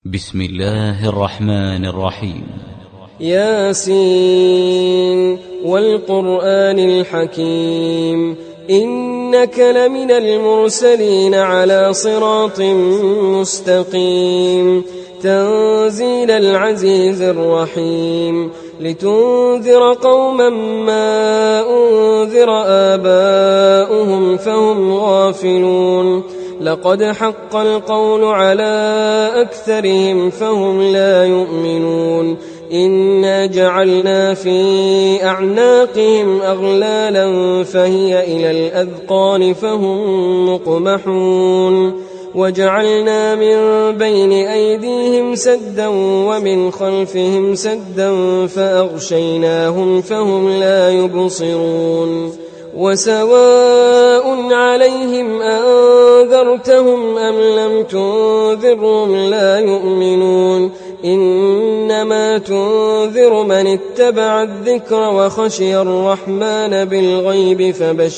بسم الله الرحمن الرحيم. ياسين والقرآن الحكيم إنك لمن المرسلين على صراط مستقيم تنزيل العزيز الرحيم لتنذر قوما ما أنذر آباؤهم فهم غافلون لقد حق القول على أكثرهم فهم لا يؤمنون إنا جعلنا في أعناقهم أغلالا فهي إلى الأذقان فهم مقمحون وجعلنا من بين أيديهم سدا ومن خلفهم سدا فأغشيناهم فهم لا يبصرون وسواء عليهم أنذرتهم أم لم تنذرهم لا يؤمنون إنما تنذر من اتبع الذكر وخشي الرحمن بالغيب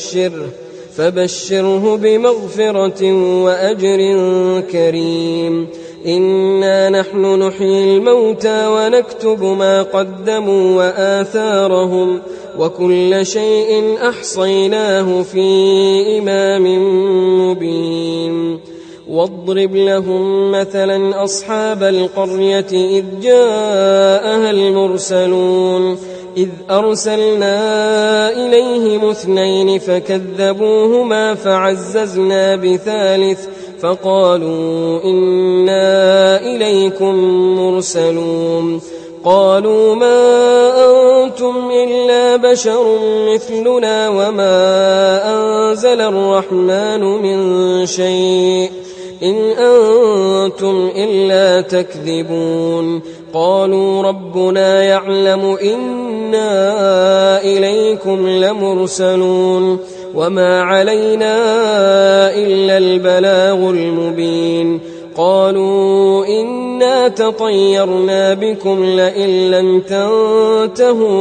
فبشره بمغفرة وأجر كريم إنا نحن نحيي الموتى ونكتب ما قدموا وآثارهم وكل شيء أحصيناه في إمام مبين واضرب لهم مثلا أصحاب القرية إذ جاءها المرسلون إذ أرسلنا إليهم 2 فكذبوهما فعززنا بثالث فقالوا إنا إليكم مرسلون قالوا ما أنتم إلا بشر مثلنا وما أنزل الرحمن من شيء إن أنتم إلا تكذبون قالوا ربنا يعلم إنا إليكم لمرسلون وما علينا إلا البلاغ المبين قالوا إنا تطيرنا بكم لئن لم تنتهوا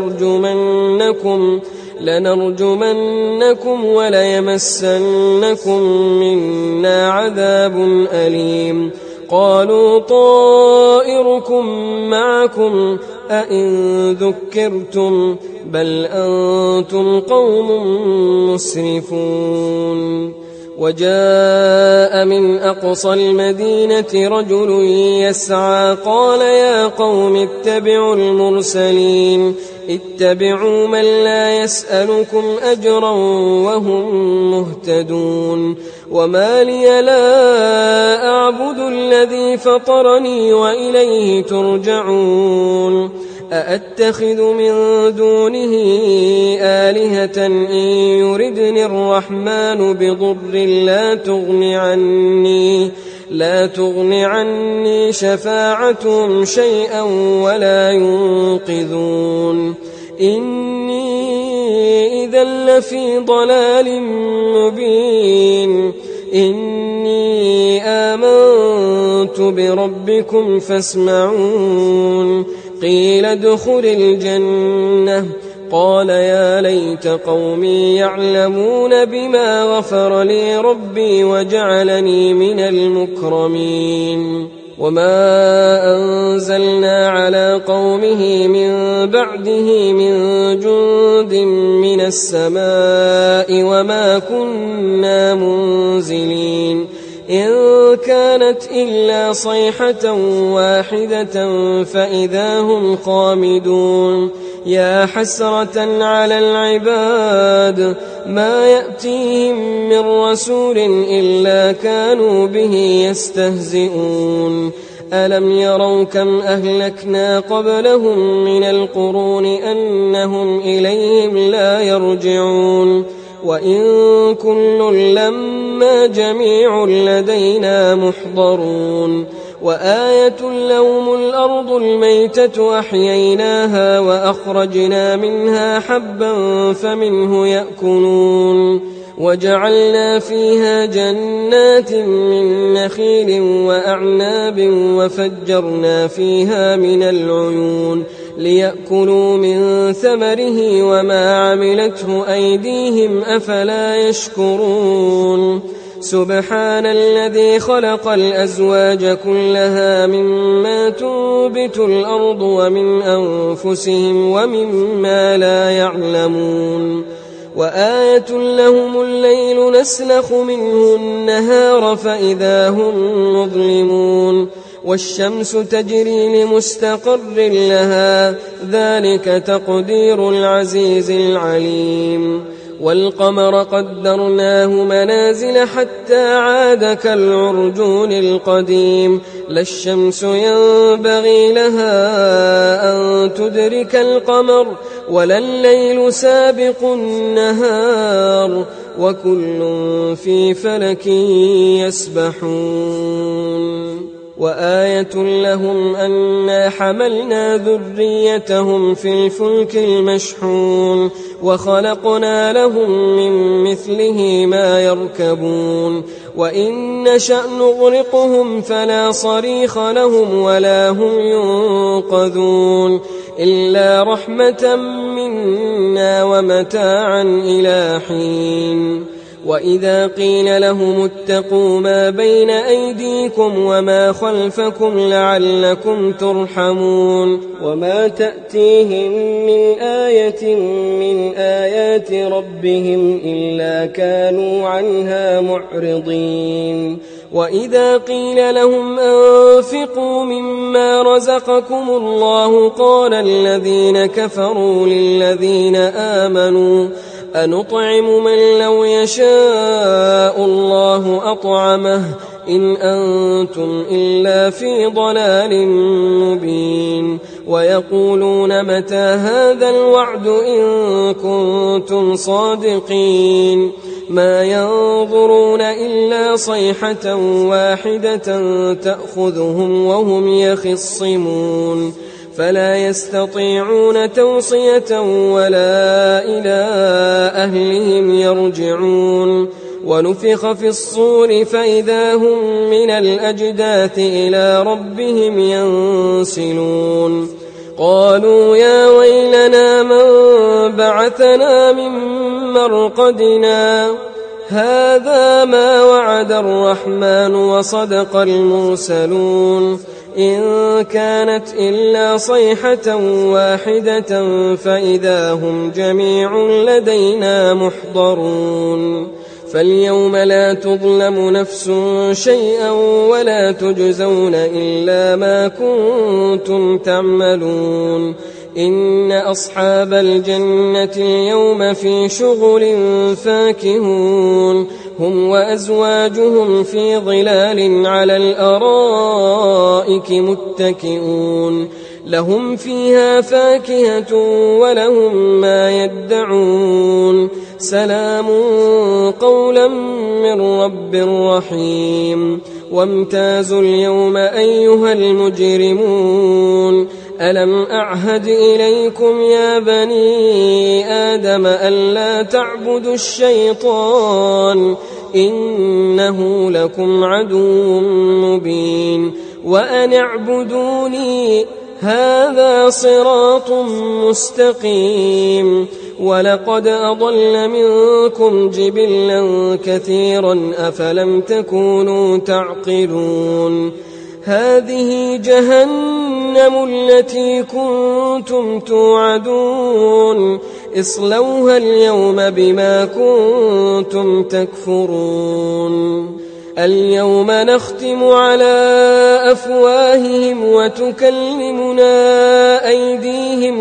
لنرجمنكم وليمسنكم منا عذاب أليم قالوا طائركم معكم أئن ذكرتم بل أنتم قوم مسرفون وجاء من أقصى المدينة رجل يسعى قال يا قوم اتبعوا المرسلين اتبعوا من لا يسألكم أجرا وهم مهتدون وما لي لا أعبد الذي فطرني وإليه ترجعون أأتخذ من دونه آلهة إن يردني الرحمن بضر لا تغن عني شفاعتهم شيئا ولا ينقذون إني إذا لفي ضلال مبين إني آمنت بربكم فاسمعون قيل ادخل الجنة قال يا ليت قومي يعلمون بما غفر لي ربي وجعلني من المكرمين وما أنزلنا على قومه من بعده من جند من السماء وما كنا منزلين إن كانت إلا صيحة واحدة فإذا هم خامدون يا حسرة على العباد ما يأتيهم من رسول إلا كانوا به يستهزئون ألم يروا كم أهلكنا قبلهم من القرون أنهم إليهم لا يرجعون وإن كل لما جميع لدينا محضرون وآية لهم الأرض الميتة أحييناها وأخرجنا منها حبا فمنه يأكلون وجعلنا فيها جنات من نخيل وأعناب وفجرنا فيها من العيون ليأكلوا من ثمره وما عملته أيديهم أفلا يشكرون سبحان الذي خلق الأزواج كلها مما تنبت الأرض ومن أنفسهم ومما لا يعلمون وآية لهم الليل نسلخ منه النهار فإذا هم مظلمون والشمس تجري لمستقر لها ذلك تقدير العزيز العليم والقمر قدرناه منازل حتى عاد كالعرجون القديم لا الشمس ينبغي لها أن تدرك القمر ولا الليل سابق النهار وكل في فلك يسبحون وآية لهم أنا حملنا ذريتهم في الفلك المشحون وخلقنا لهم من مثله ما يركبون وإن نشأ نغرقهم فلا صريخ لهم ولا هم ينقذون إلا رحمة منا ومتاعا إلى حين وإذا قيل لهم اتقوا ما بين أيديكم وما خلفكم لعلكم ترحمون وما تأتيهم من آية من آيات ربهم إلا كانوا عنها معرضين وإذا قيل لهم أنفقوا مما رزقكم الله قال الذين كفروا للذين آمنوا أنطعم من لو يشاء الله أطعمه إن أنتم إلا في ضلال مبين ويقولون متى هذا الوعد إن كنتم صادقين ما ينظرون إلا صيحة واحدة تأخذهم وهم يخصمون فلا يستطيعون توصية ولا إلى أهلهم يرجعون ونفخ في الصور فإذا هم من الأجداث إلى ربهم ينسلون قالوا يا ويلنا من بعثنا من مرقدنا هذا ما وعد الرحمن وصدق المرسلون إن كانت إلا صيحة واحدة فإذا هم جميع لدينا محضرون فاليوم لا تظلم نفس شيئا ولا تجزون إلا ما كنتم تعملون إن أصحاب الجنة اليوم في شغل فاكهون هم وأزواجهم في ظلال على الأرائك متكئون لهم فيها فاكهة ولهم ما يدعون سلام قولا من رب رحيم وامتازوا اليوم أيها المجرمون ألم أعهد إليكم يا بني آدم ألا تعبدوا الشيطان إنه لكم عدو مبين وأن اعبدوني هذا صراط مستقيم ولقد أضل منكم جبلا كثيرا أفلم تكونوا تعقلون هذه جهنم التي كنتم توعدون اصلوها اليوم بما كنتم تكفرون اليوم نختم على أفواههم وتكلمنا أيديهم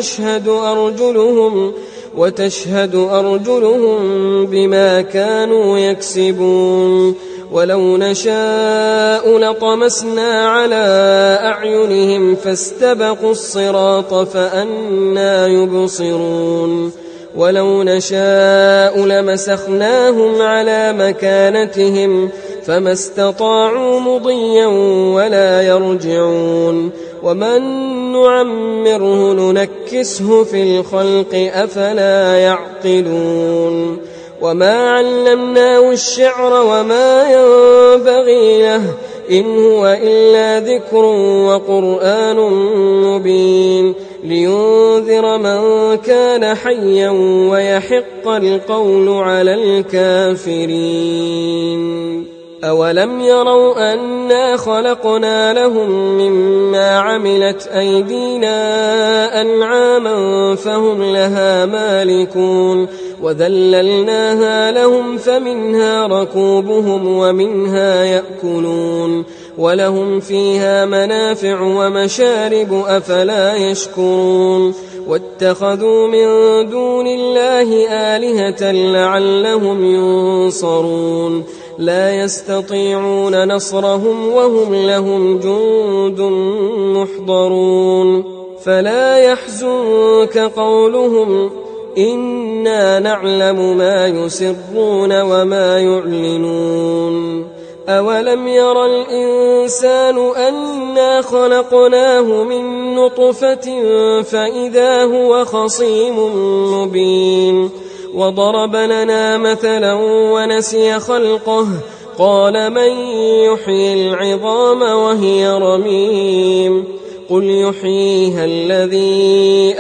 وتشهد أرجلهم بما كانوا يكسبون ولو نشاء لطمسنا على أعينهم فاستبقوا الصراط فأنى يبصرون ولو نشاء لمسخناهم على مكانتهم فما استطاعوا مضيا ولا يرجعون ومن نعمره ننكسه في الخلق أفلا يعقلون وما علمناه الشعر وما ينبغي له إن هو إلا ذكر وقرآن مبين لينذر من كان حيا ويحق القول على الكافرين. أولم يروا أنا خلقنا لهم مما عملت أيدينا أنعاما فهم لها مالكون وذللناها لهم فمنها ركوبهم ومنها يأكلون ولهم فيها منافع ومشارب أفلا يشكرون واتخذوا من دون الله آلهة لعلهم ينصرون لا يستطيعون نصرهم وهم لهم جند محضرون فلا يحزنك قولهم إنا نعلم ما يسرون وما يعلنون أولم ير الإنسان أنا خلقناه من نطفة فإذا هو خصيم مبين وضرب لنا مثلا ونسي خلقه قال من يحيي العظام وهي رميم قل يحييها الذي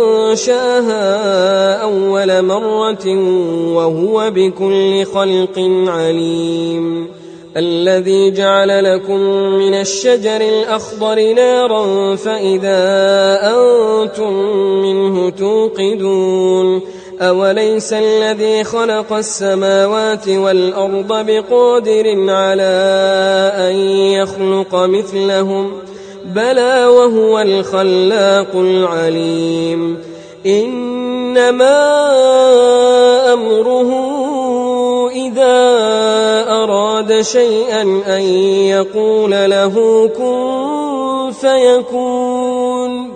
أنشأها أول مرة وهو بكل خلق عليم الذي جعل لكم من الشجر الأخضر نارا فإذا أنتم منه توقدون أوليس الذي خلق السماوات والأرض بقادر على أن يخلق مثلهم بلى وهو الخلاق العليم إنما أمره إذا أراد شيئا أن يقول له كن فيكون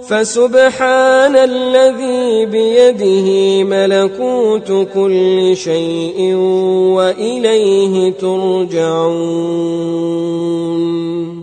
فسبحان الذي بيده ملكوت كل شيء وإليه ترجعون.